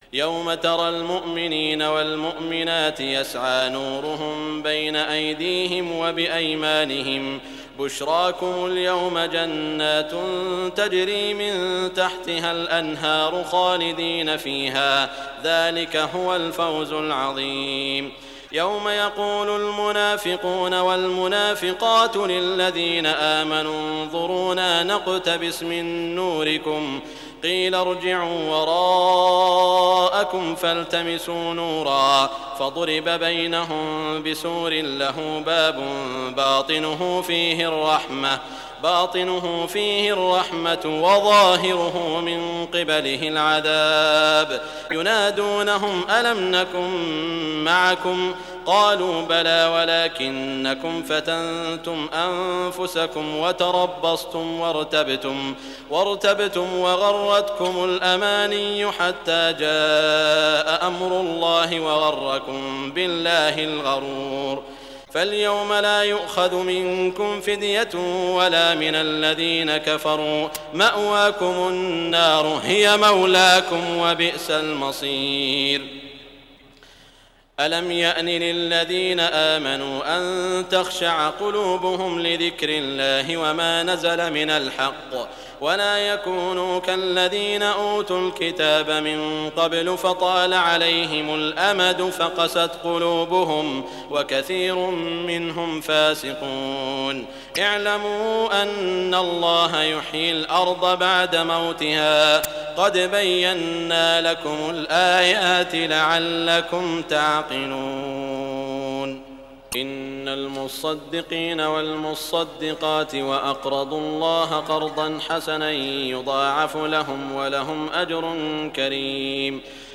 يوم ترى المؤمنين والمؤمنات يسعى نورهم بين أيديهم وبأيمانهم بشراكم اليوم جنات تجري من تحتها الأنهار خالدين فيها ذلك هو الفوز العظيم. يوم يقول المنافقون والمنافقات للذين آمنوا انظرونا نقتبس من نوركم قيل ارجعوا وراءكم فالتمسوا نورا فضرب بينهم بسور له باب باطنه فيه الرحمة وظاهره من قبله العذاب ينادونهم ألم نكن معكم قالوا بلى ولكنكم فتنتم أنفسكم وتربصتم وارتبتم وغرتكم الأماني حتى جاء أمر الله وغركم بالله الغرور. فاليوم لا يؤخذ منكم فدية ولا من الذين كفروا مأواكم النار هي مولاكم وبئس المصير. ألم يأن للذين آمنوا أن تخشع قلوبهم لذكر الله وما نزل من الحق ولا يكونوا كالذين أوتوا الكتاب من قبل فطال عليهم الأمد فقست قلوبهم وكثير منهم فاسقون. اعلموا أن الله يحيي الأرض بعد موتها قد بينا لكم الآيات لعلكم تعقلون. إن المصدقين والمصدقات وأقرضوا الله قرضا حسنا يضاعف لهم ولهم أجر كريم.